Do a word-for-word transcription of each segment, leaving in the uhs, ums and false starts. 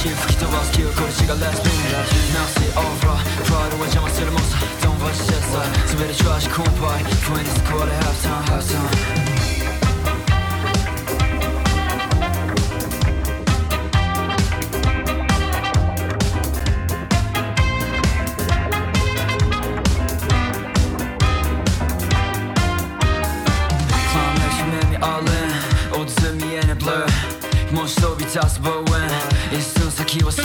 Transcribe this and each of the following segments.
し吹き飛ばす記憶しがレスピン Nasty over プライドは邪魔するもんさ Don't watch this side 滑り調子コンパイ不意にスコアで Half time half timeもし飛び立つボーエン一寸先はさ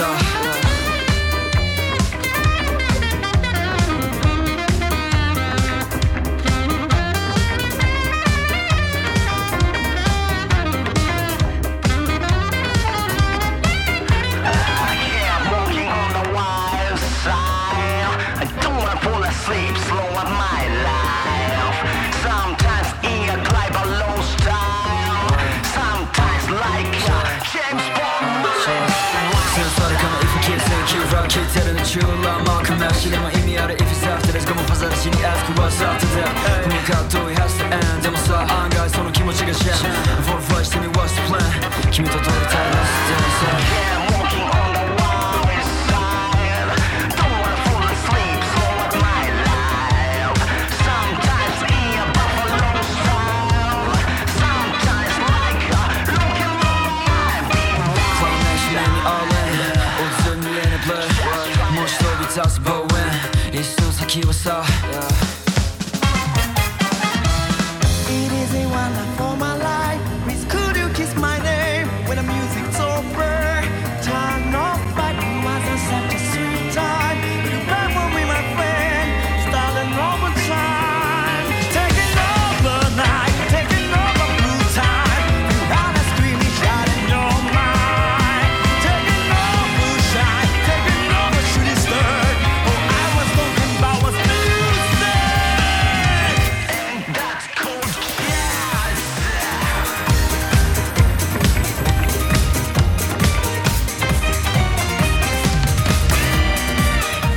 聞いてるのチューラーマークなしでも意味ある If it's after this ごもパザラしに Ask what's after that